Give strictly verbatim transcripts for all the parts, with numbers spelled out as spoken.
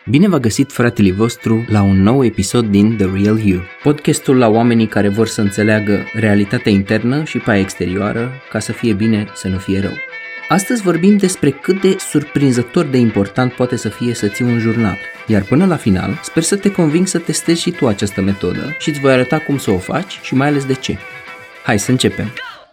Bine v-a găsit fratele vostru la un nou episod din The Real You, podcastul la oamenii care vor să înțeleagă realitatea internă și pe aia exterioară, ca să fie bine, să nu fie rău. Astăzi vorbim despre cât de surprinzător de important poate să fie să ții un jurnal, iar până la final sper să te conving să testezi și tu această metodă și îți voi arăta cum să o faci și mai ales de ce. Hai să începem!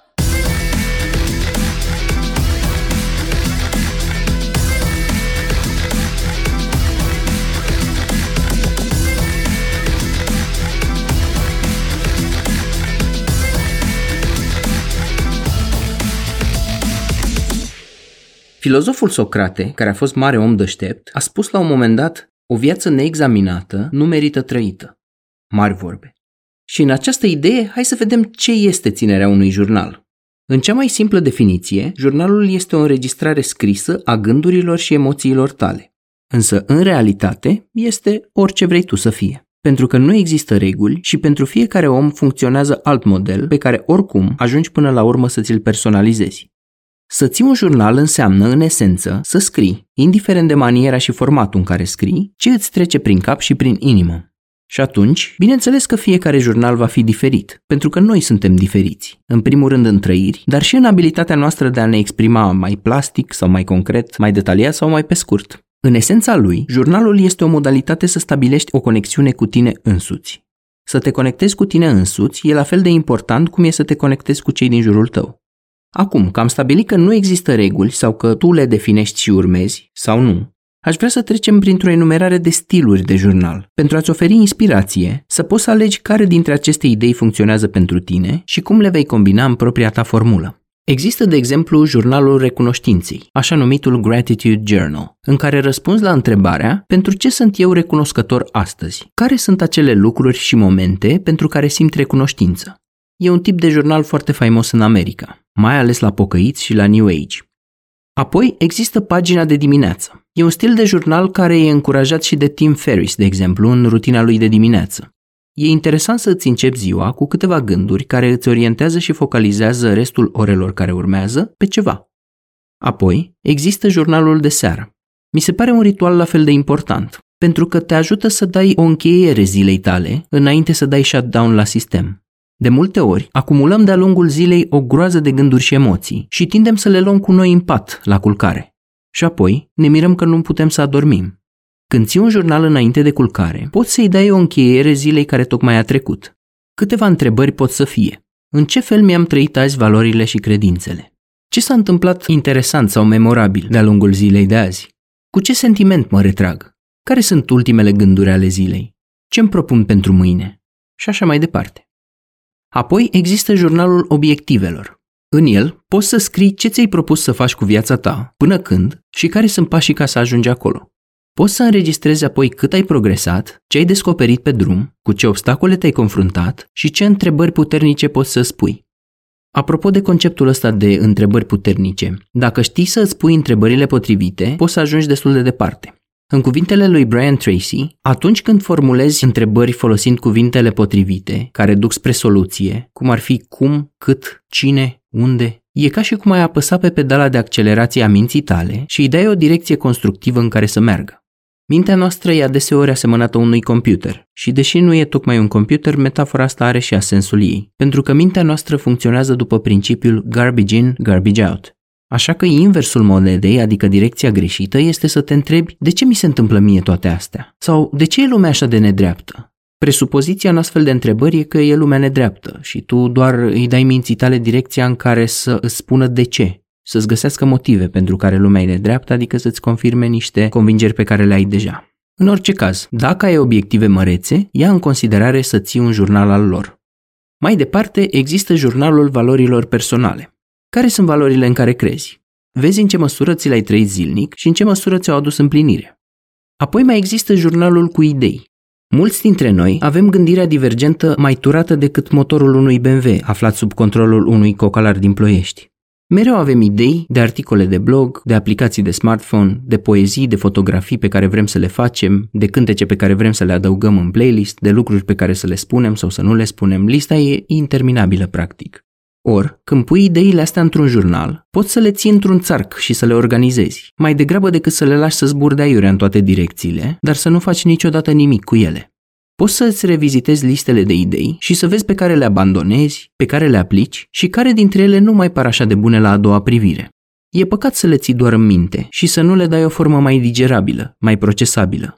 Filozoful Socrate, care a fost mare om deștept, a spus la un moment dat: o viață neexaminată nu merită trăită. Mari vorbe. Și în această idee, hai să vedem ce este ținerea unui jurnal. În cea mai simplă definiție, jurnalul este o înregistrare scrisă a gândurilor și emoțiilor tale. Însă, în realitate, este orice vrei tu să fie. Pentru că nu există reguli și pentru fiecare om funcționează alt model pe care oricum ajungi până la urmă să ți-l personalizezi. Să ții un jurnal înseamnă, în esență, să scrii, indiferent de maniera și formatul în care scrii, ce îți trece prin cap și prin inimă. Și atunci, bineînțeles că fiecare jurnal va fi diferit, pentru că noi suntem diferiți, în primul rând în trăiri, dar și în abilitatea noastră de a ne exprima mai plastic sau mai concret, mai detaliat sau mai pe scurt. În esența lui, jurnalul este o modalitate să stabilești o conexiune cu tine însuți. Să te conectezi cu tine însuți e la fel de important cum e să te conectezi cu cei din jurul tău. Acum, că am stabilit că nu există reguli sau că tu le definești și urmezi, sau nu, aș vrea să trecem printr-o enumerare de stiluri de jurnal, pentru a-ți oferi inspirație, să poți să alegi care dintre aceste idei funcționează pentru tine și cum le vei combina în propria ta formulă. Există, de exemplu, jurnalul recunoștinței, așa numitul Gratitude Journal, în care răspunzi la întrebarea: pentru ce sunt eu recunoscător astăzi? Care sunt acele lucruri și momente pentru care simt recunoștință? E un tip de jurnal foarte faimos în America, mai ales la pocăiți și la New Age. Apoi există pagina de dimineață. E un stil de jurnal care e încurajat și de Tim Ferriss, de exemplu, în rutina lui de dimineață. E interesant să îți începi ziua cu câteva gânduri care îți orientează și focalizează restul orelor care urmează pe ceva. Apoi există jurnalul de seară. Mi se pare un ritual la fel de important, pentru că te ajută să dai o încheiere zilei tale înainte să dai shutdown la sistem. De multe ori, acumulăm de-a lungul zilei o groază de gânduri și emoții și tindem să le luăm cu noi în pat, la culcare. Și apoi ne mirăm că nu putem să adormim. Când ții un jurnal înainte de culcare, poți să-i dai o încheiere zilei care tocmai a trecut. Câteva întrebări pot să fie: în ce fel mi-am trăit azi valorile și credințele? Ce s-a întâmplat interesant sau memorabil de-a lungul zilei de azi? Cu ce sentiment mă retrag? Care sunt ultimele gânduri ale zilei? Ce-mi propun pentru mâine? Și așa mai departe. Apoi există jurnalul obiectivelor. În el poți să scrii ce ți-ai propus să faci cu viața ta, până când și care sunt pașii ca să ajungi acolo. Poți să înregistrezi apoi cât ai progresat, ce ai descoperit pe drum, cu ce obstacole te-ai confruntat și ce întrebări puternice poți să spui. Apropo de conceptul ăsta de întrebări puternice, dacă știi să îți pui întrebările potrivite, poți să ajungi destul de departe. În cuvintele lui Brian Tracy, atunci când formulezi întrebări folosind cuvintele potrivite, care duc spre soluție, cum ar fi cum, cât, cine, unde, e ca și cum ai apăsa pe pedala de accelerație a minții tale și îi dai o direcție constructivă în care să meargă. Mintea noastră e adeseori asemănată unui computer și deși nu e tocmai un computer, metafora asta are și sensul ei, pentru că mintea noastră funcționează după principiul garbage in, garbage out. Așa că inversul monedei, adică direcția greșită, este să te întrebi: de ce mi se întâmplă mie toate astea? Sau de ce e lumea așa de nedreaptă? Presupoziția în astfel de întrebări e că e lumea nedreaptă și tu doar îi dai minții tale direcția în care să îți spună de ce, să-ți găsească motive pentru care lumea e nedreaptă, adică să-ți confirme niște convingeri pe care le ai deja. În orice caz, dacă ai obiective mărețe, ia în considerare să ții un jurnal al lor. Mai departe, există jurnalul valorilor personale. Care sunt valorile în care crezi? Vezi în ce măsură ți le-ai trăit zilnic și în ce măsură ți-au adus împlinire. Apoi mai există jurnalul cu idei. Mulți dintre noi avem gândirea divergentă mai turată decât motorul unui B M W aflat sub controlul unui cocalar din Ploiești. Mereu avem idei de articole de blog, de aplicații de smartphone, de poezii, de fotografii pe care vrem să le facem, de cântece pe care vrem să le adăugăm în playlist, de lucruri pe care să le spunem sau să nu le spunem. Lista e interminabilă practic. Or, când pui ideile astea într-un jurnal, poți să le ții într-un țarc și să le organizezi, mai degrabă decât să le lași să zburde aiurea în toate direcțiile, dar să nu faci niciodată nimic cu ele. Poți să îți revizitezi listele de idei și să vezi pe care le abandonezi, pe care le aplici și care dintre ele nu mai par așa de bune la a doua privire. E păcat să le ții doar în minte și să nu le dai o formă mai digerabilă, mai procesabilă.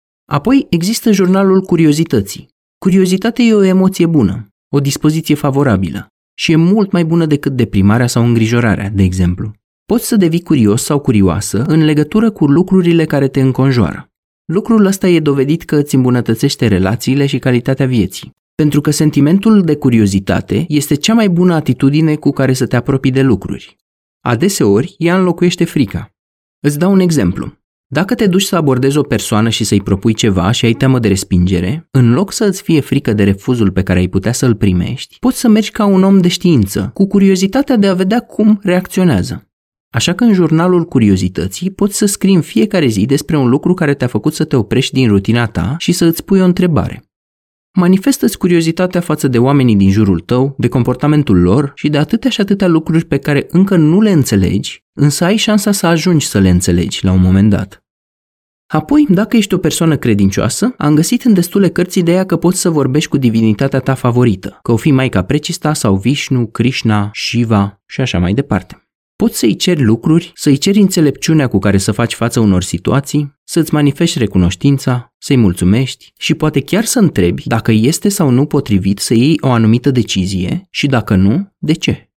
Apoi există jurnalul curiozității. Curiozitatea e o emoție bună, o dispoziție favorabilă și e mult mai bună decât deprimarea sau îngrijorarea, de exemplu. Poți să devii curios sau curioasă în legătură cu lucrurile care te înconjoară. Lucrul ăsta e dovedit că îți îmbunătățește relațiile și calitatea vieții, pentru că sentimentul de curiozitate este cea mai bună atitudine cu care să te apropii de lucruri. Adeseori, ea înlocuiește frica. Îți dau un exemplu. Dacă te duci să abordezi o persoană și să-i propui ceva și ai teamă de respingere, în loc să îți fie frică de refuzul pe care ai putea să-l primești, poți să mergi ca un om de știință, cu curiozitatea de a vedea cum reacționează. Așa că în jurnalul curiozității poți să scrii în fiecare zi despre un lucru care te-a făcut să te oprești din rutina ta și să îți pui o întrebare. Manifestă-ți curiozitatea față de oamenii din jurul tău, de comportamentul lor și de atâtea și atâtea lucruri pe care încă nu le înțelegi, însă ai șansa să ajungi să le înțelegi la un moment dat. Apoi, dacă ești o persoană credincioasă, am găsit în destule cărți ideea că poți să vorbești cu divinitatea ta favorită, că o fi Maica Precista sau Vishnu, Krishna, Shiva și așa mai departe. Poți să-i ceri lucruri, să-i ceri înțelepciunea cu care să faci față unor situații, să-ți manifesti recunoștința, să-i mulțumești și poate chiar să întrebi dacă este sau nu potrivit să iei o anumită decizie și dacă nu, de ce.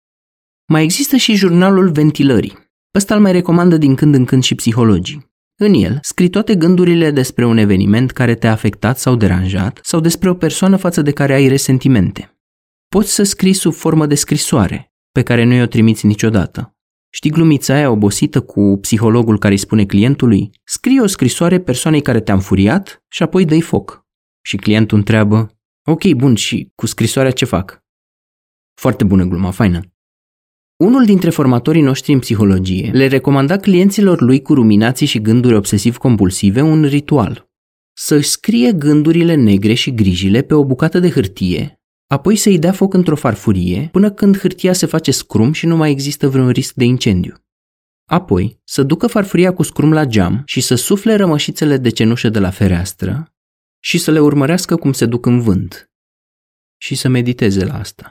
Mai există și jurnalul ventilării. Ăsta îl mai recomandă din când în când și psihologii. În el, scrii toate gândurile despre un eveniment care te-a afectat sau deranjat sau despre o persoană față de care ai resentimente. Poți să scrii sub formă de scrisoare, pe care nu i-o trimiți niciodată. Știi glumița aia obosită cu psihologul care îi spune clientului: scrie o scrisoare persoanei care te-a înfuriat și apoi dă-i foc. Și clientul întreabă: ok, bun, și cu scrisoarea ce fac? Foarte bună gluma, faină. Unul dintre formatorii noștri în psihologie le recomanda clienților lui cu ruminații și gânduri obsesiv-compulsive un ritual. Să-și scrie gândurile negre și grijile pe o bucată de hârtie, apoi să-i dea foc într-o farfurie până când hârtia se face scrum și nu mai există vreun risc de incendiu. Apoi să ducă farfuria cu scrum la geam și să sufle rămășițele de cenușă de la fereastră și să le urmărească cum se duc în vânt. Și să mediteze la asta.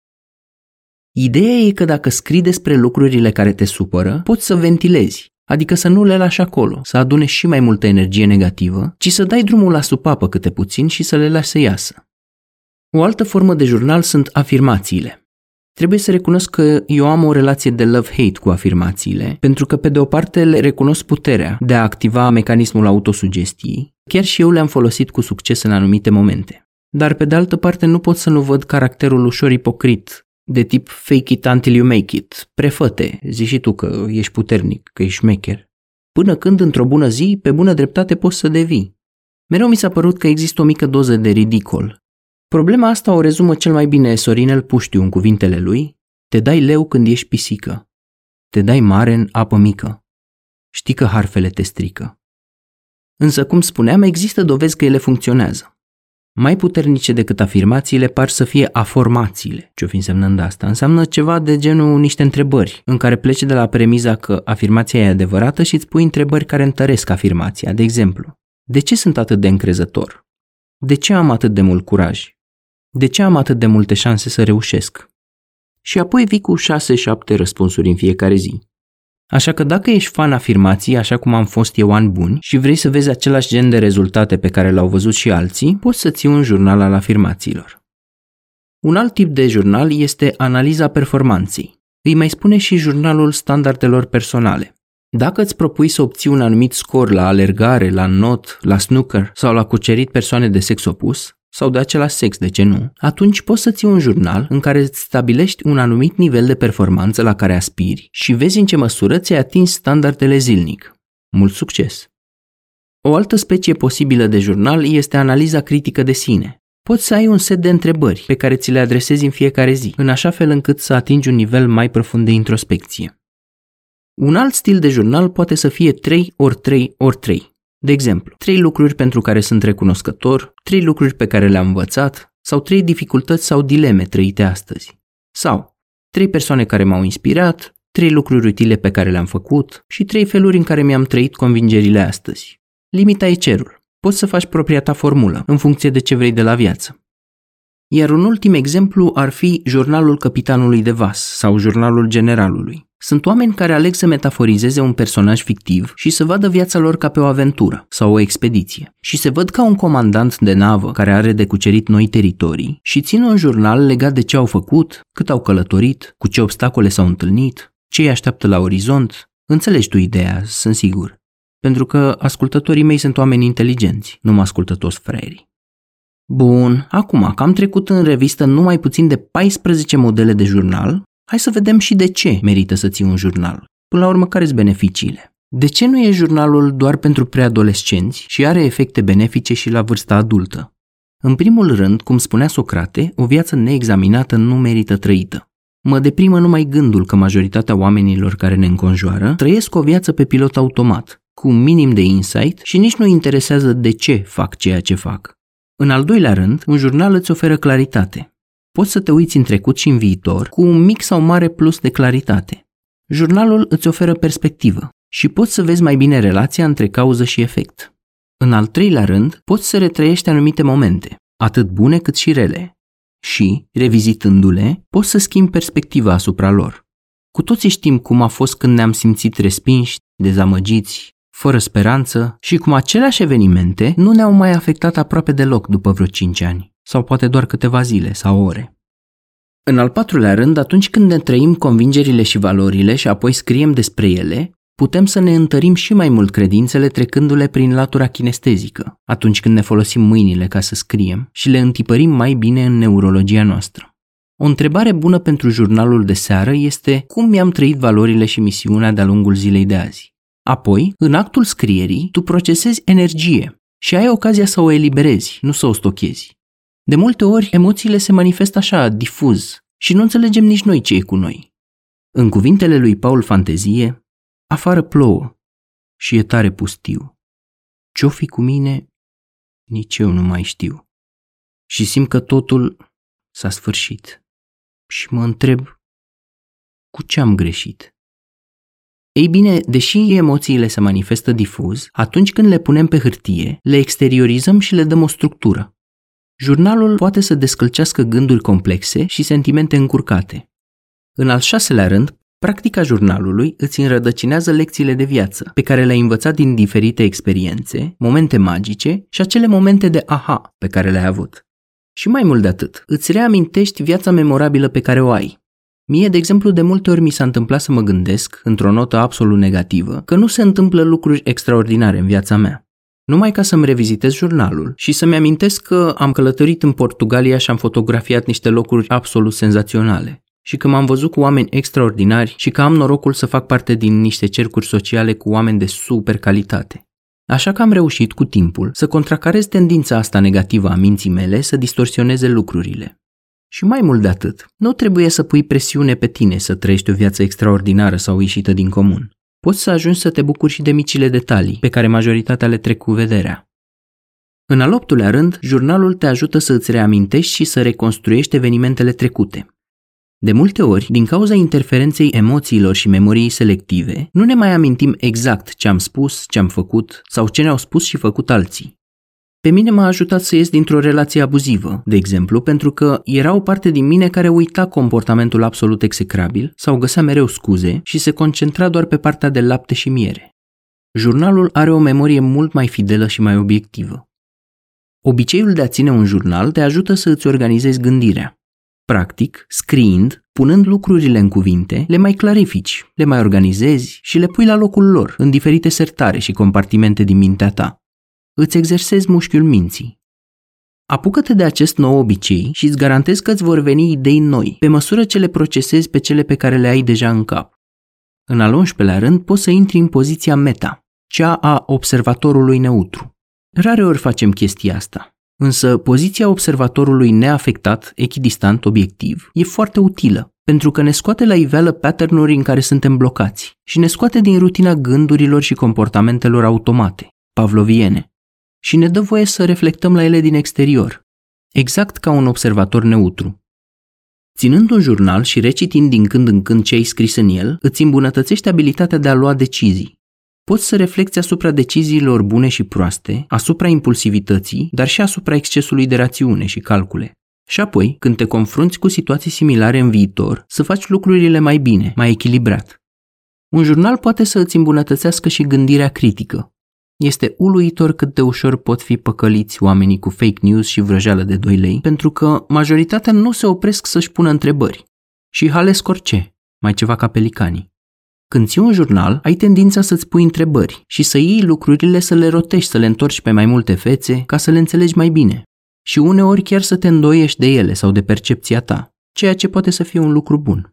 Ideea e că dacă scrii despre lucrurile care te supără, poți să ventilezi, adică să nu le lași acolo, să adune și mai multă energie negativă, ci să dai drumul la supapă câte puțin și să le lași să iasă. O altă formă de jurnal sunt afirmațiile. Trebuie să recunosc că eu am o relație de love-hate cu afirmațiile, pentru că pe de o parte le recunosc puterea de a activa mecanismul autosugestiei, chiar și eu le-am folosit cu succes în anumite momente. Dar pe de altă parte nu pot să nu văd caracterul ușor ipocrit, de tip fake it until you make it, prefă-te, zi și tu că ești puternic, că ești șmecher, până când într-o bună zi, pe bună dreptate poți să devii. Mereu mi s-a părut că există o mică doză de ridicol. Problema asta o rezumă cel mai bine Sorinel Puștiu în cuvintele lui: te dai leu când ești pisică, te dai mare în apă mică, știi că harfele te strică. Însă, cum spuneam, există dovezi că ele funcționează. Mai puternice decât afirmațiile par să fie aformațiile. Ce-o fi însemnând asta? Înseamnă ceva de genul niște întrebări, în care pleci de la premiza că afirmația e adevărată și îți pui întrebări care întăresc afirmația. De exemplu, de ce sunt atât de încrezător? De ce am atât de mult curaj? De ce am atât de multe șanse să reușesc? Și apoi vii cu șase-șapte răspunsuri în fiecare zi. Așa că dacă ești fan afirmații, așa cum am fost eu ani buni, și vrei să vezi același gen de rezultate pe care le-au văzut și alții, poți să ții un jurnal al afirmațiilor. Un alt tip de jurnal este analiza performanței. Îi mai spune și jurnalul standardelor personale. Dacă îți propui să obții un anumit scor la alergare, la not, la snooker sau la cucerit persoane de sex opus, sau de același sex, de ce nu, atunci poți să ții un jurnal în care îți stabilești un anumit nivel de performanță la care aspiri și vezi în ce măsură ți-ai atins standardele zilnic. Mult succes! O altă specie posibilă de jurnal este analiza critică de sine. Poți să ai un set de întrebări pe care ți le adresezi în fiecare zi, în așa fel încât să atingi un nivel mai profund de introspecție. Un alt stil de jurnal poate să fie trei ori trei ori trei. De exemplu, trei lucruri pentru care sunt recunoscător, trei lucruri pe care le-am învățat sau trei dificultăți sau dileme trăite astăzi. Sau trei persoane care m-au inspirat, trei lucruri utile pe care le-am făcut și trei feluri în care mi-am trăit convingerile astăzi. Limita e cerul. Poți să faci propria ta formulă, în funcție de ce vrei de la viață. Iar un ultim exemplu ar fi jurnalul capitanului de vas sau jurnalul generalului. Sunt oameni care aleg să metaforizeze un personaj fictiv și să vadă viața lor ca pe o aventură sau o expediție și se văd ca un comandant de navă care are de cucerit noi teritorii și țin un jurnal legat de ce au făcut, cât au călătorit, cu ce obstacole s-au întâlnit, ce îi așteaptă la orizont. Înțelegi tu ideea, sunt sigur. Pentru că ascultătorii mei sunt oameni inteligenți, nu mă ascultă toți fraierii. Bun, acum că am trecut în revistă numai puțin de paisprezece modele de jurnal, hai să vedem și de ce merită să ții un jurnal. Până la urmă, care sunt beneficiile? De ce nu e jurnalul doar pentru preadolescenți și are efecte benefice și la vârsta adultă? În primul rând, cum spunea Socrate, o viață neexaminată nu merită trăită. Mă deprimă numai gândul că majoritatea oamenilor care ne înconjoară trăiesc o viață pe pilot automat, cu un minim de insight și nici nu interesează de ce fac ceea ce fac. În al doilea rând, un jurnal îți oferă claritate. Poți să te uiți în trecut și în viitor cu un mic sau mare plus de claritate. Jurnalul îți oferă perspectivă și poți să vezi mai bine relația între cauză și efect. În al treilea rând, poți să retrăiești anumite momente, atât bune cât și rele. Și, revizitându-le, poți să schimbi perspectiva asupra lor. Cu toții știm cum a fost când ne-am simțit respinși, dezamăgiți, fără speranță și cum aceleași evenimente nu ne-au mai afectat aproape deloc după vreo cinci ani, sau poate doar câteva zile sau ore. În al patrulea rând, atunci când ne trăim convingerile și valorile și apoi scriem despre ele, putem să ne întărim și mai mult credințele trecându-le prin latura kinestezică, atunci când ne folosim mâinile ca să scriem și le întipărim mai bine în neurologia noastră. O întrebare bună pentru jurnalul de seară este cum mi-am trăit valorile și misiunea de-a lungul zilei de azi. Apoi, în actul scrierii, tu procesezi energie și ai ocazia să o eliberezi, nu să o stochezi. De multe ori, emoțiile se manifestă așa, difuz, și nu înțelegem nici noi ce e cu noi. În cuvintele lui Paul Fantezie, afară plouă și e tare pustiu. Ce-o fi cu mine, nici eu nu mai știu. Și simt că totul s-a sfârșit. Și mă întreb, cu ce am greșit? Ei bine, deși emoțiile se manifestă difuz, atunci când le punem pe hârtie, le exteriorizăm și le dăm o structură. Jurnalul poate să descălcească gânduri complexe și sentimente încurcate. În al șaselea rând, practica jurnalului îți înrădăcinează lecțiile de viață, pe care le-ai învățat din diferite experiențe, momente magice și acele momente de aha pe care le-ai avut. Și mai mult de atât, îți reamintești viața memorabilă pe care o ai. Mie, de exemplu, de multe ori mi s-a întâmplat să mă gândesc, într-o notă absolut negativă, că nu se întâmplă lucruri extraordinare în viața mea. Numai ca să-mi revizitez jurnalul și să-mi amintesc că am călătorit în Portugalia și am fotografiat niște locuri absolut senzaționale și că m-am văzut cu oameni extraordinari și că am norocul să fac parte din niște cercuri sociale cu oameni de super calitate. Așa că am reușit cu timpul să contracarez tendința asta negativă a minții mele să distorsioneze lucrurile. Și mai mult de atât, nu trebuie să pui presiune pe tine să trăiești o viață extraordinară sau ieșită din comun. Poți să ajungi să te bucuri și de micile detalii, pe care majoritatea le trec cu vederea. În al optulea rând, jurnalul te ajută să îți reamintești și să reconstruiești evenimentele trecute. De multe ori, din cauza interferenței emoțiilor și memoriei selective, nu ne mai amintim exact ce am spus, ce am făcut sau ce ne-au spus și făcut alții. Pe mine m-a ajutat să ies dintr-o relație abuzivă, de exemplu, pentru că era o parte din mine care uita comportamentul absolut execrabil sau găsea mereu scuze și se concentra doar pe partea de lapte și miere. Jurnalul are o memorie mult mai fidelă și mai obiectivă. Obiceiul de a ține un jurnal te ajută să îți organizezi gândirea. Practic, scriind, punând lucrurile în cuvinte, le mai clarifici, le mai organizezi și le pui la locul lor, în diferite sertare și compartimente din mintea ta. Îți exersezi mușchiul minții. Apucă-te de acest nou obicei și îți garantez că îți vor veni idei noi, pe măsură ce le procesezi pe cele pe care le ai deja în cap. În al unsprezecelea rând, poți să intri în poziția meta, cea a observatorului neutru. Rareori facem chestia asta, însă poziția observatorului neafectat, echidistant, obiectiv, e foarte utilă, pentru că ne scoate la iveală pattern-uri în care suntem blocați și ne scoate din rutina gândurilor și comportamentelor automate, pavloviene, și ne dă voie să reflectăm la ele din exterior, exact ca un observator neutru. Ținând un jurnal și recitind din când în când ce ai scris în el, îți îmbunătățești abilitatea de a lua decizii. Poți să reflecți asupra deciziilor bune și proaste, asupra impulsivității, dar și asupra excesului de rațiune și calcule. Și apoi, când te confrunți cu situații similare în viitor, să faci lucrurile mai bine, mai echilibrat. Un jurnal poate să îți îmbunătățească și gândirea critică. Este uluitor cât de ușor pot fi păcăliți oamenii cu fake news și vrăjeală de doi lei, pentru că majoritatea nu se opresc să-și pună întrebări. Și halesc orice, mai ceva ca pelicanii. Când ții un jurnal, ai tendința să-ți pui întrebări și să iei lucrurile, să le rotești, să le întorci pe mai multe fețe, ca să le înțelegi mai bine. Și uneori chiar să te îndoiești de ele sau de percepția ta, ceea ce poate să fie un lucru bun.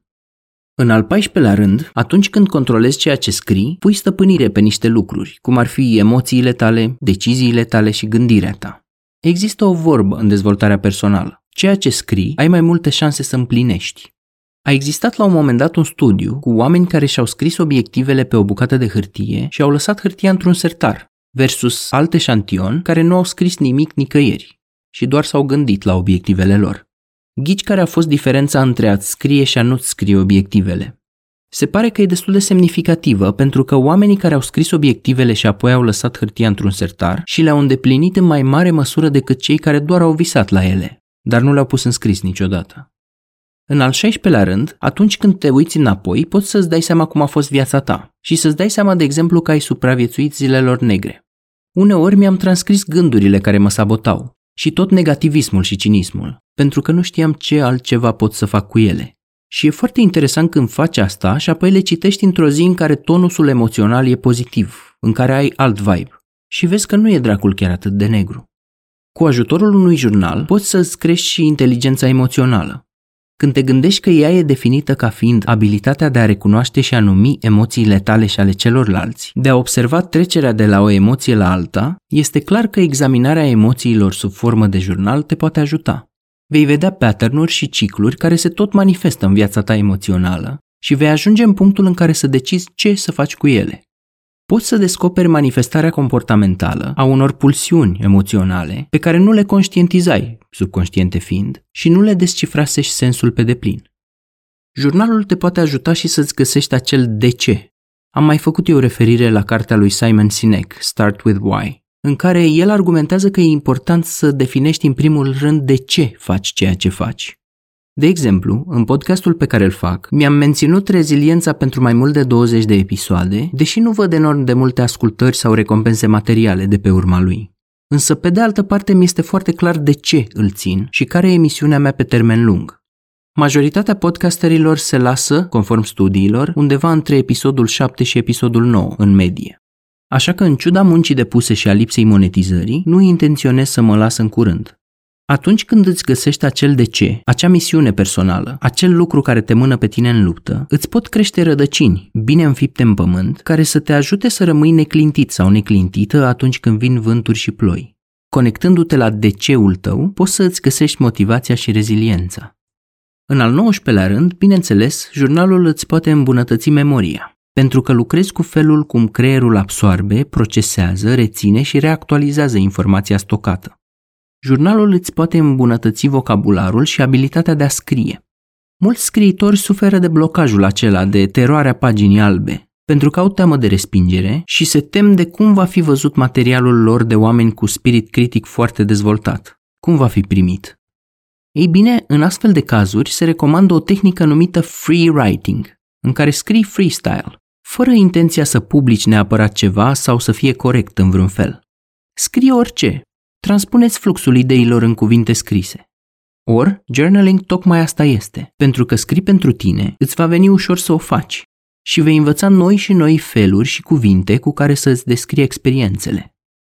În al paisprezecelea rând, atunci când controlezi ceea ce scrii, pui stăpânire pe niște lucruri, cum ar fi emoțiile tale, deciziile tale și gândirea ta. Există o vorbă în dezvoltarea personală. Ceea ce scrii, ai mai multe șanse să împlinești. A existat la un moment dat un studiu cu oameni care și-au scris obiectivele pe o bucată de hârtie și au lăsat hârtia într-un sertar, versus alt eșantion care nu au scris nimic nicăieri și doar s-au gândit la obiectivele lor. Ghici care a fost diferența între a-ți scrie și a nu-ți scrie obiectivele. Se pare că e destul de semnificativă pentru că oamenii care au scris obiectivele și apoi au lăsat hârtia într-un sertar și le-au îndeplinit în mai mare măsură decât cei care doar au visat la ele, dar nu le-au pus în scris niciodată. În al șaisprezecelea rând, atunci când te uiți înapoi, poți să-ți dai seama cum a fost viața ta și să-ți dai seama, de exemplu, că ai supraviețuit zilelor negre. Uneori mi-am transcris gândurile care mă sabotau și tot negativismul și cinismul, pentru că nu știam ce altceva pot să fac cu ele. Și e foarte interesant când faci asta și apoi le citești într-o zi în care tonusul emoțional e pozitiv, în care ai alt vibe și vezi că nu e dracul chiar atât de negru. Cu ajutorul unui jurnal poți să-ți crești și inteligența emoțională. Când te gândești că ea e definită ca fiind abilitatea de a recunoaște și a numi emoțiile tale și ale celorlalți, de a observa trecerea de la o emoție la alta, este clar că examinarea emoțiilor sub formă de jurnal te poate ajuta. Vei vedea pattern-uri și cicluri care se tot manifestă în viața ta emoțională și vei ajunge în punctul în care să decizi ce să faci cu ele. Poți să descoperi manifestarea comportamentală a unor pulsiuni emoționale pe care nu le conștientizai, subconștiente fiind, și nu le descifrasești sensul pe deplin. Jurnalul te poate ajuta și să-ți găsești acel de ce. Am mai făcut eu referire la cartea lui Simon Sinek, Start with Why, în care el argumentează că e important să definești în primul rând de ce faci ceea ce faci. De exemplu, în podcastul pe care îl fac, mi-am menținut reziliența pentru mai mult de douăzeci de episoade, deși nu văd enorm de multe ascultări sau recompense materiale de pe urma lui. Însă, pe de altă parte, mi este foarte clar de ce îl țin și care e misiunea mea pe termen lung. Majoritatea podcasterilor se lasă, conform studiilor, undeva între episodul șapte și episodul nouă, în medie. Așa că, în ciuda muncii depuse și a lipsei monetizării, nu intenționez să mă las în curând. Atunci când îți găsești acel de ce, acea misiune personală, acel lucru care te mână pe tine în luptă, îți pot crește rădăcini, bine înfipte în pământ, care să te ajute să rămâi neclintit sau neclintită atunci când vin vânturi și ploi. Conectându-te la de ce-ul tău, poți să îți găsești motivația și reziliența. În al nouăsprezecelea rând, bineînțeles, jurnalul îți poate îmbunătăți memoria, pentru că lucrezi cu felul cum creierul absoarbe, procesează, reține și reactualizează informația stocată. Jurnalul îți poate îmbunătăți vocabularul și abilitatea de a scrie. Mulți scriitori suferă de blocajul acela de teroarea paginii albe, pentru că au teamă de respingere și se tem de cum va fi văzut materialul lor de oameni cu spirit critic foarte dezvoltat, cum va fi primit. Ei bine, în astfel de cazuri se recomandă o tehnică numită free writing, în care scrii freestyle, fără intenția să publici neapărat ceva sau să fie corect în vreun fel. Scrie orice. Transpuneți fluxul ideilor în cuvinte scrise. Or, journaling tocmai asta este, pentru că scrii pentru tine, îți va veni ușor să o faci și vei învăța noi și noi feluri și cuvinte cu care să îți descrii experiențele.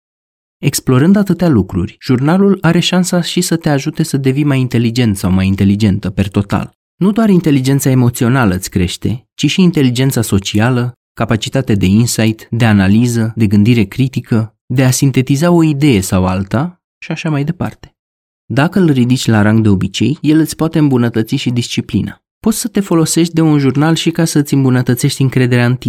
Explorând atâtea lucruri, jurnalul are șansa și să te ajute să devii mai inteligent sau mai inteligentă per total. Nu doar inteligența emoțională îți crește, ci și inteligența socială, capacitate de insight, de analiză, de gândire critică, de a sintetiza o idee sau alta și așa mai departe. Dacă îl ridici la rang de obicei, el îți poate îmbunătăți și disciplina. Poți să te folosești de un jurnal și ca să îți îmbunătățești încrederea în tine.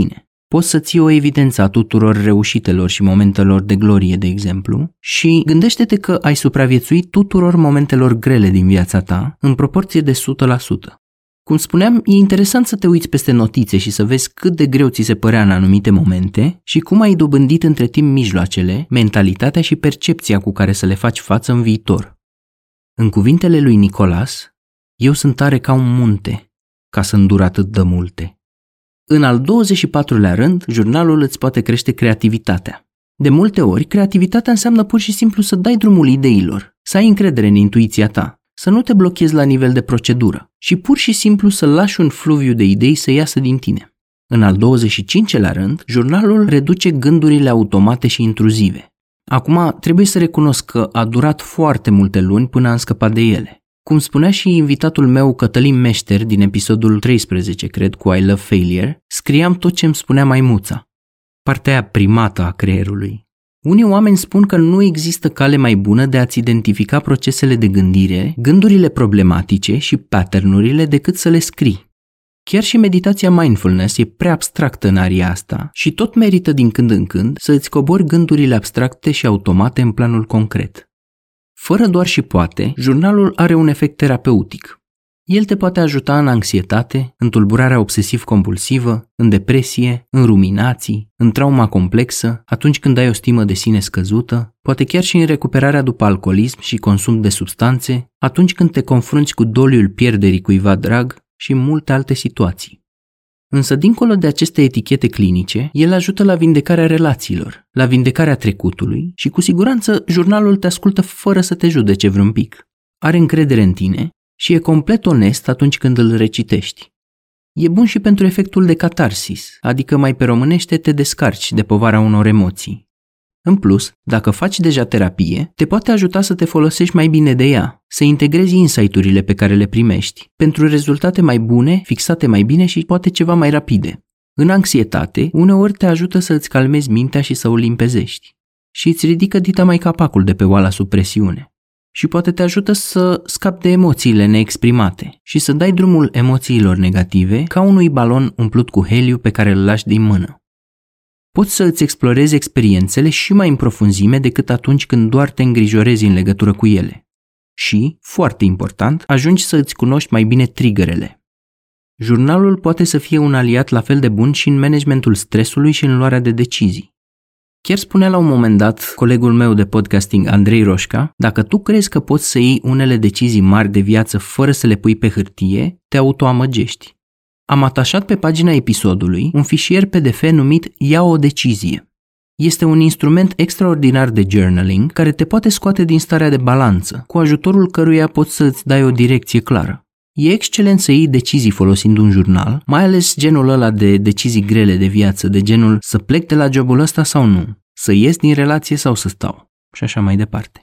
Poți să ții o evidență a tuturor reușitelor și momentelor de glorie, de exemplu, și gândește-te că ai supraviețuit tuturor momentelor grele din viața ta în proporție de o sută la sută. Cum spuneam, e interesant să te uiți peste notițe și să vezi cât de greu ți se părea în anumite momente și cum ai dobândit între timp mijloacele, mentalitatea și percepția cu care să le faci față în viitor. În cuvintele lui Nicolas, eu sunt tare ca un munte, ca să îndur atât de multe. În al douăzeci și patrulea rând, jurnalul îți poate crește creativitatea. De multe ori, creativitatea înseamnă pur și simplu să dai drumul ideilor, să ai încredere în intuiția ta, să nu te blochezi la nivel de procedură și pur și simplu să lași un fluviu de idei să iasă din tine. În al douăzeci și cincilea rând, jurnalul reduce gândurile automate și intruzive. Acum, trebuie să recunosc că a durat foarte multe luni până am scăpat de ele. Cum spunea și invitatul meu Cătălin Meșter din episodul treisprezece, cred, cu I Love Failure, scriam tot ce îmi spunea maimuța. Partea aia primată a creierului. Unii oameni spun că nu există cale mai bună de a-ți identifica procesele de gândire, gândurile problematice și pattern-urile decât să le scrii. Chiar și meditația mindfulness e prea abstractă în aria asta și tot merită din când în când să îți cobori gândurile abstracte și automate în planul concret. Fără doar și poate, jurnalul are un efect terapeutic. El te poate ajuta în anxietate, în tulburarea obsesiv-compulsivă, în depresie, în ruminații, în trauma complexă, atunci când ai o stimă de sine scăzută, poate chiar și în recuperarea după alcoolism și consum de substanțe, atunci când te confrunți cu doliul pierderii cuiva drag și multe alte situații. Însă, dincolo de aceste etichete clinice, el ajută la vindecarea relațiilor, la vindecarea trecutului și, cu siguranță, jurnalul te ascultă fără să te judece vreun pic. Are încredere în tine și e complet onest atunci când îl recitești. E bun și pentru efectul de catarsis, adică mai pe românește te descarci de povara unor emoții. În plus, dacă faci deja terapie, te poate ajuta să te folosești mai bine de ea, să integrezi insight-urile pe care le primești, pentru rezultate mai bune, fixate mai bine și poate ceva mai rapide. În anxietate, uneori te ajută să îți calmezi mintea și să o limpezești. Și îți ridică dita mai capacul de pe oala sub presiune. Și poate te ajută să scapi de emoțiile neexprimate și să dai drumul emoțiilor negative ca unui balon umplut cu heliu pe care îl lași din mână. Poți să îți explorezi experiențele și mai în profunzime decât atunci când doar te îngrijorezi în legătură cu ele. Și, foarte important, ajungi să îți cunoști mai bine triggerele. Jurnalul poate să fie un aliat la fel de bun și în managementul stresului și în luarea de decizii. Chiar spunea la un moment dat colegul meu de podcasting, Andrei Roșca, dacă tu crezi că poți să iei unele decizii mari de viață fără să le pui pe hârtie, te autoamăgești. Am atașat pe pagina episodului un fișier P D F numit Ia o decizie. Este un instrument extraordinar de journaling care te poate scoate din starea de balanță, cu ajutorul căruia poți să îți dai o direcție clară. E excelent să iei decizii folosind un jurnal, mai ales genul ăla de decizii grele de viață, de genul să plec de la jobul ăsta sau nu, să ies din relație sau să stau, și așa mai departe.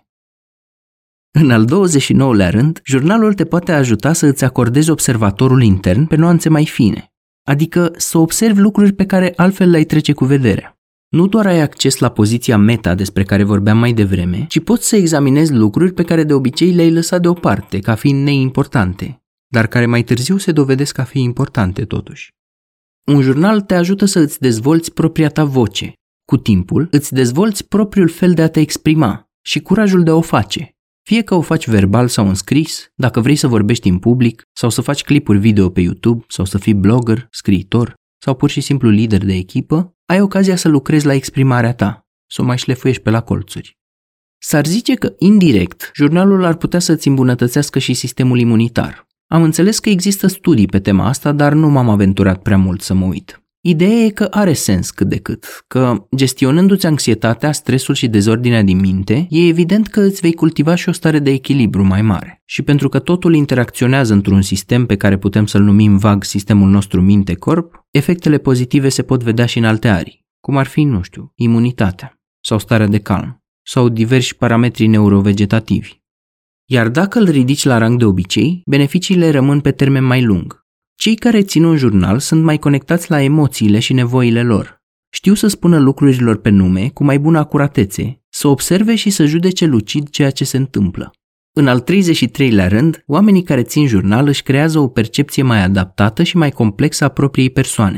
În al douăzeci și nouălea rând, jurnalul te poate ajuta să îți acordezi observatorul intern pe nuanțe mai fine, adică să observi lucruri pe care altfel le-ai trece cu vederea. Nu doar ai acces la poziția meta despre care vorbeam mai devreme, ci poți să examinezi lucruri pe care de obicei le-ai lăsat deoparte, ca fiind neimportante, dar care mai târziu se dovedesc a fi importante totuși. Un jurnal te ajută să îți dezvolți propria ta voce. Cu timpul, îți dezvolți propriul fel de a te exprima și curajul de a o face. Fie că o faci verbal sau în scris, dacă vrei să vorbești în public, sau să faci clipuri video pe YouTube, sau să fii blogger, scriitor, sau pur și simplu lider de echipă, ai ocazia să lucrezi la exprimarea ta, să o mai șlefuiești pe la colțuri. S-ar zice că, indirect, jurnalul ar putea să-ți îmbunătățească și sistemul imunitar. Am înțeles că există studii pe tema asta, dar nu m-am aventurat prea mult să mă uit. Ideea e că are sens cât de cât, că gestionându-ți anxietatea, stresul și dezordinea din minte, e evident că îți vei cultiva și o stare de echilibru mai mare. Și pentru că totul interacționează într-un sistem pe care putem să-l numim vag sistemul nostru minte-corp, efectele pozitive se pot vedea și în alte arii, cum ar fi, nu știu, imunitatea sau starea de calm sau diversi parametri neurovegetativi. Iar dacă îl ridici la rang de obicei, beneficiile rămân pe termen mai lung. Cei care țin un jurnal sunt mai conectați la emoțiile și nevoile lor. Știu să spună lucrurilor pe nume cu mai bună acuratețe, să observe și să judece lucid ceea ce se întâmplă. În al treizeci și treilea rând, oamenii care țin jurnal își creează o percepție mai adaptată și mai complexă a propriei persoane.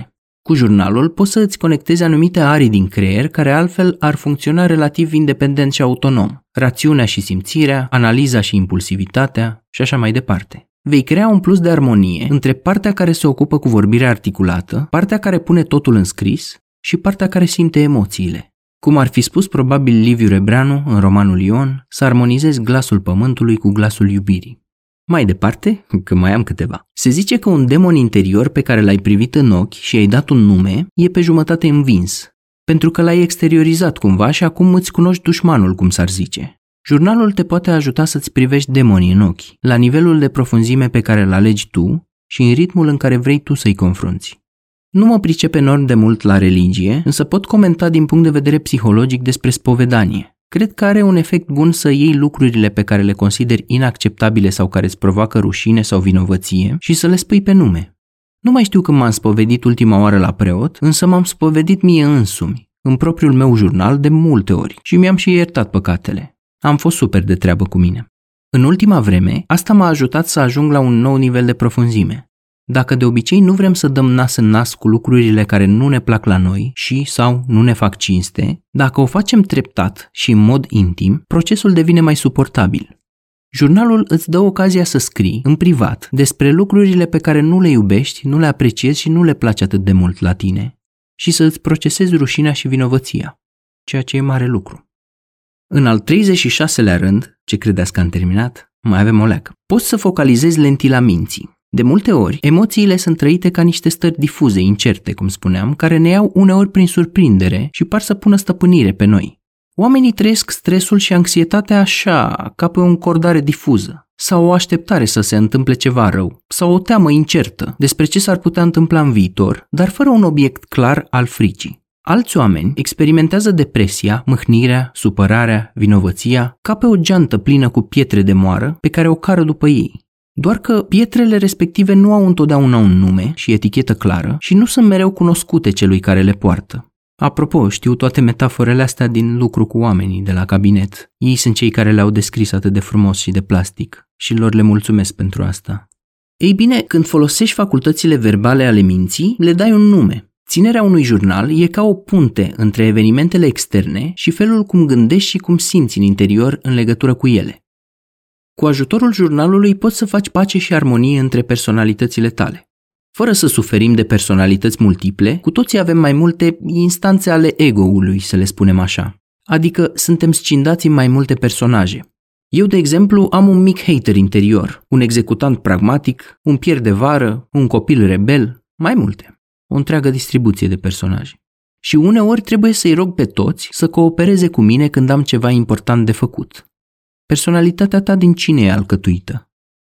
Cu jurnalul poți să îți conectezi anumite arii din creier care altfel ar funcționa relativ independent și autonom. Rațiunea și simțirea, analiza și impulsivitatea și așa mai departe. Vei crea un plus de armonie între partea care se ocupă cu vorbirea articulată, partea care pune totul în scris și partea care simte emoțiile. Cum ar fi spus probabil Liviu Rebreanu în romanul Ion, să armonizezi glasul pământului cu glasul iubirii. Mai departe, că mai am câteva, se zice că un demon interior pe care l-ai privit în ochi și i-ai dat un nume e pe jumătate învins, pentru că l-ai exteriorizat cumva și acum îți cunoști dușmanul, cum s-ar zice. Jurnalul te poate ajuta să-ți privești demonii în ochi, la nivelul de profunzime pe care îl alegi tu și în ritmul în care vrei tu să-i confrunți. Nu mă pricep enorm de mult la religie, însă pot comenta din punct de vedere psihologic despre spovedanie. Cred că are un efect bun să iei lucrurile pe care le consideri inacceptabile sau care îți provoacă rușine sau vinovăție și să le spui pe nume. Nu mai știu când m-am spovedit ultima oară la preot, însă m-am spovedit mie însumi, în propriul meu jurnal de multe ori și mi-am și iertat păcatele. Am fost super de treabă cu mine. În ultima vreme, asta m-a ajutat să ajung la un nou nivel de profunzime. Dacă de obicei nu vrem să dăm nas în nas cu lucrurile care nu ne plac la noi și sau nu ne fac cinste, dacă o facem treptat și în mod intim, procesul devine mai suportabil. Jurnalul îți dă ocazia să scrii, în privat, despre lucrurile pe care nu le iubești, nu le apreciezi și nu le place atât de mult la tine și să îți procesezi rușinea și vinovăția, ceea ce e mare lucru. În al treizeci și șaselea rând, ce credeți că am terminat? Mai avem o leacă. Poți să focalizezi lentila minții. De multe ori, emoțiile sunt trăite ca niște stări difuze, incerte, cum spuneam, care ne iau uneori prin surprindere și par să pună stăpânire pe noi. Oamenii trăiesc stresul și anxietatea așa, ca pe o încordare difuză, sau o așteptare să se întâmple ceva rău, sau o teamă incertă despre ce s-ar putea întâmpla în viitor, dar fără un obiect clar al fricii. Alți oameni experimentează depresia, mâhnirea, supărarea, vinovăția, ca pe o geantă plină cu pietre de moară pe care o cară după ei. Doar că pietrele respective nu au întotdeauna un nume și etichetă clară și nu sunt mereu cunoscute celui care le poartă. Apropo, știu toate metaforele astea din lucru cu oamenii de la cabinet. Ei sunt cei care le-au descris atât de frumos și de plastic și lor le mulțumesc pentru asta. Ei bine, când folosești facultățile verbale ale minții, le dai un nume. Ținerea unui jurnal e ca o punte între evenimentele externe și felul cum gândești și cum simți în interior în legătură cu ele. Cu ajutorul jurnalului poți să faci pace și armonie între personalitățile tale. Fără să suferim de personalități multiple, cu toții avem mai multe instanțe ale ego-ului, să le spunem așa. Adică suntem scindați în mai multe personaje. Eu, de exemplu, am un mic hater interior, un executant pragmatic, un pier de vară, un copil rebel, mai multe. O întreagă distribuție de personaje. Și uneori trebuie să-i rog pe toți să coopereze cu mine când am ceva important de făcut. Personalitatea ta din cine e alcătuită?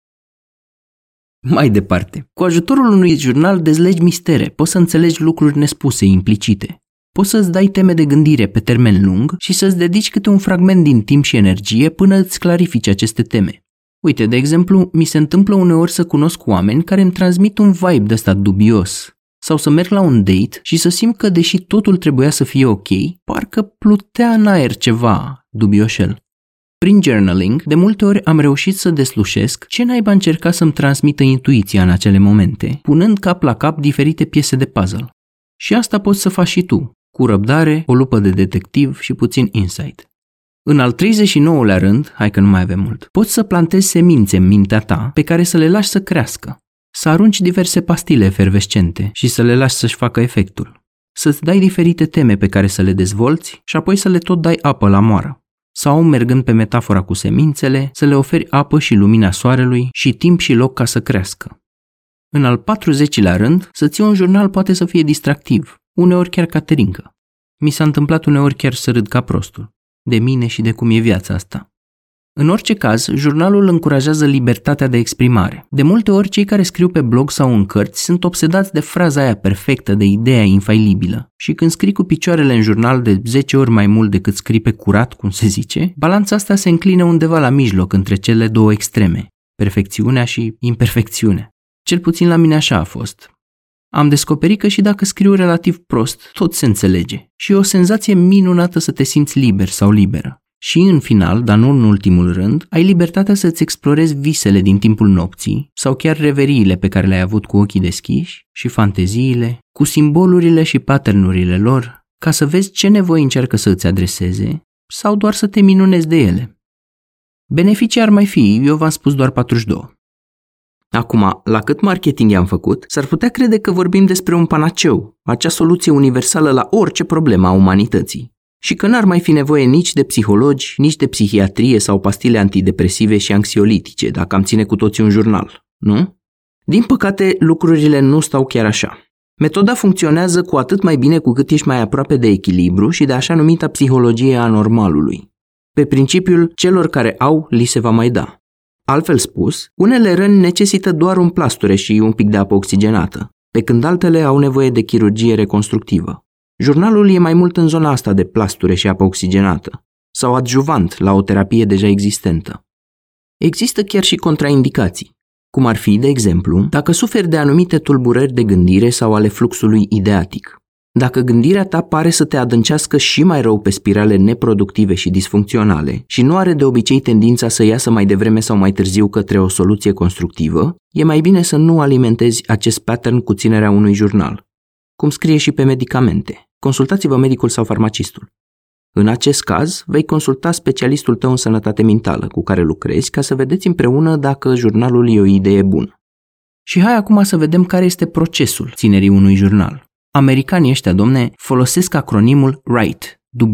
Mai departe, cu ajutorul unui jurnal dezlegi mistere, poți să înțelegi lucruri nespuse, implicite. Poți să-ți dai teme de gândire pe termen lung și să-ți dedici câte un fragment din timp și energie până îți clarifici aceste teme. Uite, de exemplu, mi se întâmplă uneori să cunosc oameni care îmi transmit un vibe de ăsta dubios. Sau să merg la un date și să simt că, deși totul trebuia să fie ok, parcă plutea în aer ceva dubioșel. Prin journaling, de multe ori am reușit să deslușesc ce naiba încerca să-mi transmită intuiția în acele momente, punând cap la cap diferite piese de puzzle. Și asta poți să faci și tu, cu răbdare, o lupă de detectiv și puțin insight. În al treizeci și nouălea rând, hai că nu mai avem mult, poți să plantezi semințe în mintea ta pe care să le lași să crească. Să arunci diverse pastile efervescente și să le lași să-și facă efectul. Să-ți dai diferite teme pe care să le dezvolți și apoi să le tot dai apă la moară. Sau, mergând pe metafora cu semințele, să le oferi apă și lumina soarelui și timp și loc ca să crească. În al patruzecilea rând, să ții un jurnal poate să fie distractiv, uneori chiar caterincă. Mi s-a întâmplat uneori chiar să râd ca prostul, de mine și de cum e viața asta. În orice caz, jurnalul încurajează libertatea de exprimare. De multe ori, cei care scriu pe blog sau în cărți sunt obsedați de fraza aia perfectă, de ideea infailibilă. Și când scrii cu picioarele în jurnal de zece ori mai mult decât scrii pe curat, cum se zice, balanța asta se înclină undeva la mijloc între cele două extreme, perfecțiunea și imperfecțiunea. Cel puțin la mine așa a fost. Am descoperit că și dacă scriu relativ prost, tot se înțelege. Și e o senzație minunată să te simți liber sau liberă. Și în final, dar nu în ultimul rând, ai libertatea să-ți explorezi visele din timpul nopții sau chiar reveriile pe care le-ai avut cu ochii deschiși și fanteziile, cu simbolurile și patternurile lor, ca să vezi ce nevoi încearcă să îți adreseze sau doar să te minunezi de ele. Beneficii ar mai fi, eu v-am spus doar patruzeci și doi. Acum, la cât marketing i-am făcut, s-ar putea crede că vorbim despre un panaceu, acea soluție universală la orice problemă a umanității, și că n-ar mai fi nevoie nici de psihologi, nici de psihiatrie sau pastile antidepresive și anxiolitice, dacă am ține cu toții un jurnal, nu? Din păcate, lucrurile nu stau chiar așa. Metoda funcționează cu atât mai bine cu cât ești mai aproape de echilibru și de așa numita psihologie a normalului. Pe principiul celor care au, li se va mai da. Altfel spus, unele răni necesită doar un plasture și un pic de apă oxigenată, pe când altele au nevoie de chirurgie reconstructivă. Jurnalul e mai mult în zona asta de plasture și apă oxigenată, sau adjuvant la o terapie deja existentă. Există chiar și contraindicații, cum ar fi, de exemplu, dacă suferi de anumite tulburări de gândire sau ale fluxului ideatic. Dacă gândirea ta pare să te adâncească și mai rău pe spirale neproductive și disfuncționale și nu are de obicei tendința să iasă mai devreme sau mai târziu către o soluție constructivă, e mai bine să nu alimentezi acest pattern cu ținerea unui jurnal. Cum scrie și pe medicamente. Consultați-vă medicul sau farmacistul. În acest caz, vei consulta specialistul tău în sănătate mentală cu care lucrezi ca să vedeți împreună dacă jurnalul e o idee bună. Și hai acum să vedem care este procesul ținerii unui jurnal. Americanii ăștia, domne, folosesc acronimul WRITE,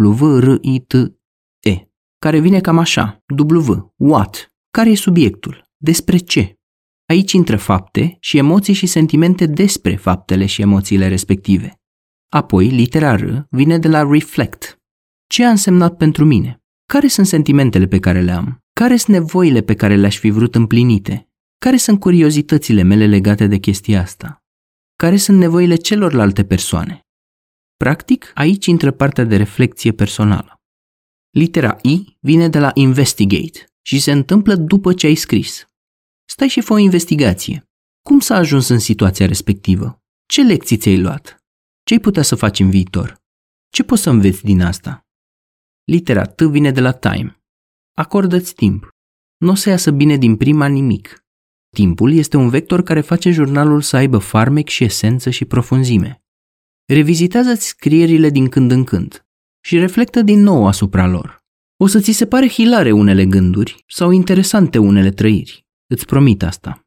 W R I T E, care vine cam așa, W, what, care e subiectul, despre ce. Aici intră fapte și emoții și sentimente despre faptele și emoțiile respective. Apoi, litera R vine de la reflect. Ce a însemnat pentru mine? Care sunt sentimentele pe care le am? Care sunt nevoile pe care le-aș fi vrut împlinite? Care sunt curiozitățile mele legate de chestia asta? Care sunt nevoile celorlalte persoane? Practic, aici intră partea de reflecție personală. Litera I vine de la investigate și se întâmplă după ce ai scris. Stai și fă o investigație. Cum s-a ajuns în situația respectivă? Ce lecții ți-ai luat? Ce-ai putea să faci în viitor? Ce poți să înveți din asta? Litera T vine de la time. Acordă-ți timp. Nu o să iasă bine din prima nimic. Timpul este un vector care face jurnalul să aibă farmec și esență și profunzime. Revizitează-ți scrierile din când în când și reflectă din nou asupra lor. O să ți se pare hilare unele gânduri sau interesante unele trăiri. Îți promit asta.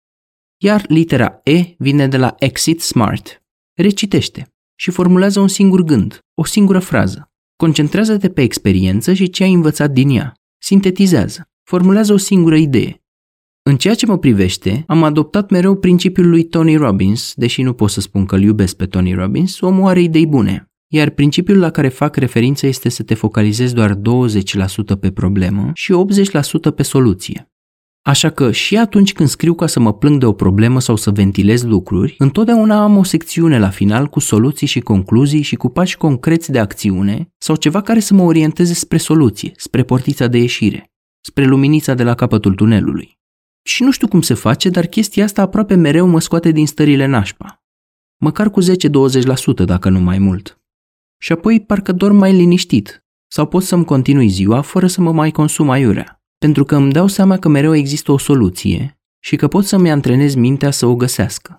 Iar litera E vine de la exit smart. Recitește și formulează un singur gând, o singură frază. Concentrează-te pe experiență și ce ai învățat din ea. Sintetizează. Formulează o singură idee. În ceea ce mă privește, am adoptat mereu principiul lui Tony Robbins, deși nu pot să spun că îl iubesc pe Tony Robbins, omul are idei bune. Iar principiul la care fac referință este să te focalizezi doar douăzeci la sută pe problemă și optzeci la sută pe soluție. Așa că și atunci când scriu ca să mă plâng de o problemă sau să ventilez lucruri, întotdeauna am o secțiune la final cu soluții și concluzii și cu pași concreți de acțiune sau ceva care să mă orienteze spre soluție, spre portița de ieșire, spre luminița de la capătul tunelului. Și nu știu cum se face, dar chestia asta aproape mereu mă scoate din stările nașpa. Măcar cu zece-douăzeci la sută, dacă nu mai mult. Și apoi parcă dorm mai liniștit sau pot să-mi continui ziua fără să mă mai consum aiurea. Pentru că îmi dau seama că mereu există o soluție și că pot să-mi antrenez mintea să o găsească.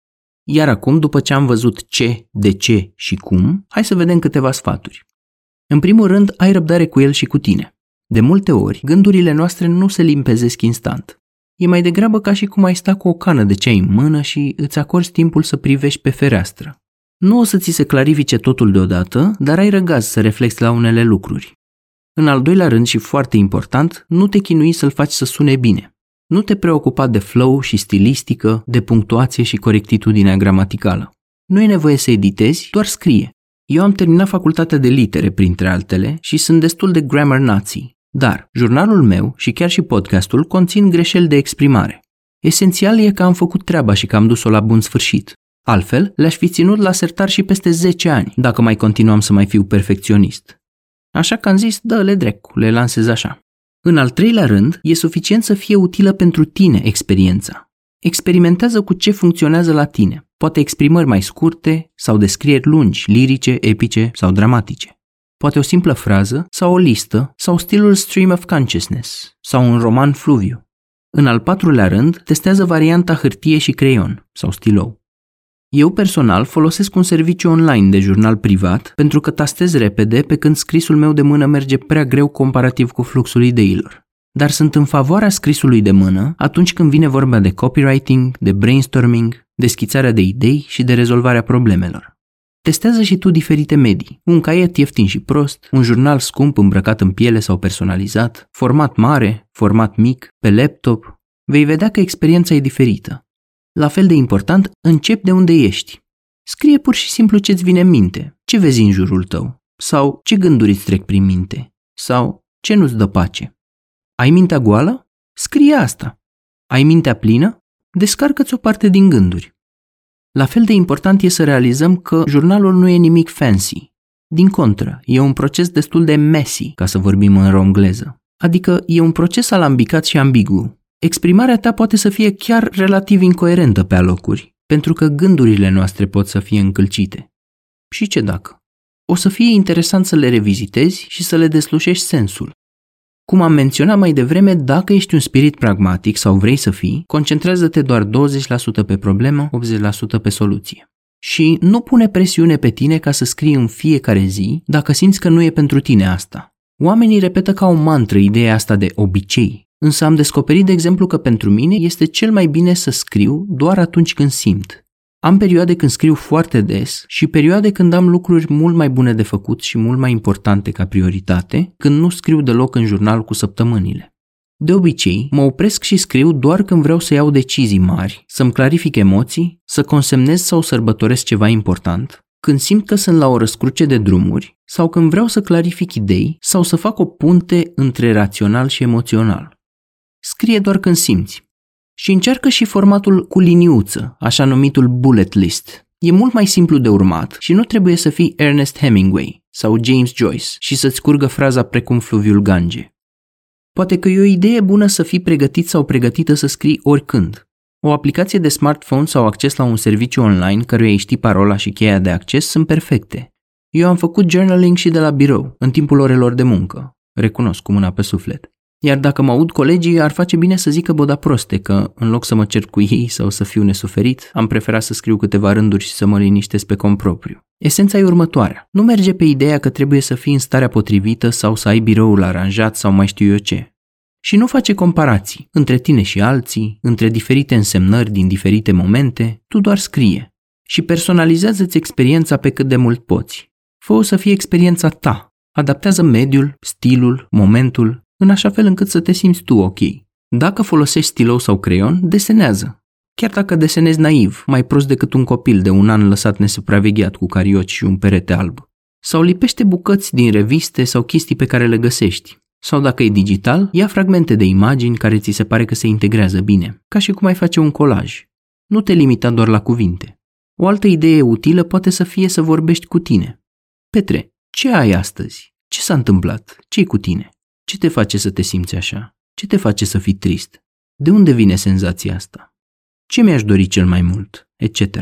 Iar acum, după ce am văzut ce, de ce și cum, hai să vedem câteva sfaturi. În primul rând, ai răbdare cu el și cu tine. De multe ori, gândurile noastre nu se limpezesc instant. E mai degrabă ca și cum ai sta cu o cană de ceai în mână și îți acorzi timpul să privești pe fereastră. Nu o să ți se clarifice totul deodată, dar ai răgaz să reflecți la unele lucruri. În al doilea rând și foarte important, nu te chinui să-l faci să sune bine. Nu te preocupa de flow și stilistică, de punctuație și corectitudinea gramaticală. Nu e nevoie să editezi, doar scrie. Eu am terminat facultatea de litere, printre altele, și sunt destul de grammar nazi. Dar jurnalul meu și chiar și podcastul conțin greșeli de exprimare. Esențial e că am făcut treaba și că am dus-o la bun sfârșit. Altfel, le-aș fi ținut la sertar și peste zece ani, dacă mai continuam să mai fiu perfecționist. Așa că am zis, dă-le drecu, le lansez așa. În al treilea rând, e suficient să fie utilă pentru tine experiența. Experimentează cu ce funcționează la tine, poate exprimări mai scurte sau descrieri lungi, lirice, epice sau dramatice. Poate o simplă frază sau o listă sau stilul stream of consciousness sau un roman fluviu. În al patrulea rând, testează varianta hârtie și creion sau stilou. Eu personal folosesc un serviciu online de jurnal privat pentru că tastez repede pe când scrisul meu de mână merge prea greu comparativ cu fluxul ideilor. Dar sunt în favoarea scrisului de mână atunci când vine vorba de copywriting, de brainstorming, de schițarea de idei și de rezolvarea problemelor. Testează și tu diferite medii, un caiet ieftin și prost, un jurnal scump îmbrăcat în piele sau personalizat, format mare, format mic, pe laptop. Vei vedea că experiența e diferită. La fel de important, începi de unde ești. Scrie pur și simplu ce-ți vine în minte, ce vezi în jurul tău, sau ce gânduri îți trec prin minte, sau ce nu-ți dă pace. Ai mintea goală? Scrie asta. Ai mintea plină? Descarcă-ți o parte din gânduri. La fel de important e să realizăm că jurnalul nu e nimic fancy. Din contră, e un proces destul de messy, ca să vorbim în romgleză. Adică e un proces alambicat și ambigu. Exprimarea ta poate să fie chiar relativ incoerentă pe alocuri, pentru că gândurile noastre pot să fie încălcite. Și ce dacă? O să fie interesant să le revizitezi și să le deslușești sensul. Cum am menționat mai devreme, dacă ești un spirit pragmatic sau vrei să fii, concentrează-te doar douăzeci la sută pe problemă, optzeci la sută pe soluție. Și nu pune presiune pe tine ca să scrii în fiecare zi dacă simți că nu e pentru tine asta. Oamenii repetă ca o mantră ideea asta de obicei, însă am descoperit, de exemplu, că pentru mine este cel mai bine să scriu doar atunci când simt. Am perioade când scriu foarte des și perioade când am lucruri mult mai bune de făcut și mult mai importante ca prioritate, când nu scriu deloc în jurnal cu săptămânile. De obicei, mă opresc și scriu doar când vreau să iau decizii mari, să-mi clarific emoții, să consemnez sau sărbătoresc ceva important, când simt că sunt la o răscruce de drumuri sau când vreau să clarific idei sau să fac o punte între rațional și emoțional. Scrie doar când simți. Și încearcă și formatul cu liniuță, așa numitul bullet list. E mult mai simplu de urmat și nu trebuie să fii Ernest Hemingway sau James Joyce și să-ți curgă fraza precum fluviul Gange. Poate că e o idee bună să fii pregătit sau pregătită să scrii oricând. O aplicație de smartphone sau acces la un serviciu online căruia îi știi parola și cheia de acces sunt perfecte. Eu am făcut journaling și de la birou, în timpul orelor de muncă. Recunosc cu mâna pe suflet. Iar dacă mă aud colegii, ar face bine să zică boda proste că, în loc să mă cer cu ei sau să fiu nesuferit, am preferat să scriu câteva rânduri și să mă liniștesc pe cont propriu. Esența e următoarea. Nu merge pe ideea că trebuie să fii în starea potrivită sau să ai biroul aranjat sau mai știu eu ce. Și nu face comparații între tine și alții, între diferite însemnări din diferite momente, tu doar scrie. Și personalizează-ți experiența pe cât de mult poți. Fă-o să fie experiența ta. Adaptează mediul, stilul, momentul, în așa fel încât să te simți tu ok. Dacă folosești stilou sau creion, desenează. Chiar dacă desenezi naiv, mai prost decât un copil de un an lăsat nesupravegheat cu carioci și un perete alb. Sau lipește bucăți din reviste sau chestii pe care le găsești. Sau dacă e digital, ia fragmente de imagini care ți se pare că se integrează bine, ca și cum ai face un colaj. Nu te limita doar la cuvinte. O altă idee utilă poate să fie să vorbești cu tine. Petre, ce ai astăzi? Ce s-a întâmplat? Ce-i cu tine? Ce te face să te simți așa? Ce te face să fii trist? De unde vine senzația asta? Ce mi-aș dori cel mai mult? Etc.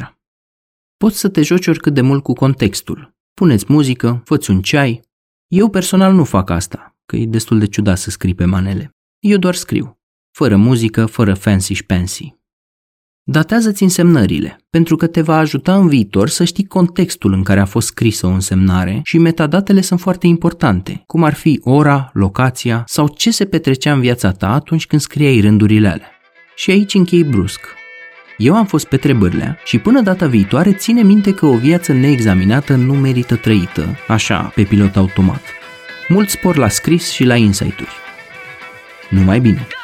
Poți să te joci oricât de mult cu contextul. Puneți muzică, fă-ți un ceai. Eu personal nu fac asta, că e destul de ciudat să scrii pe manele. Eu doar scriu, fără muzică, fără fancy-schpancy. Datează-ți însemnările, pentru că te va ajuta în viitor să știi contextul în care a fost scrisă o însemnare și metadatele sunt foarte importante, cum ar fi ora, locația sau ce se petrecea în viața ta atunci când scriai rândurile alea. Și aici închei brusc. Eu am fost Petre Bârlea și până data viitoare ține minte că o viață neexaminată nu merită trăită, așa, pe pilot automat. Mult spor la scris și la insight-uri. Numai bine!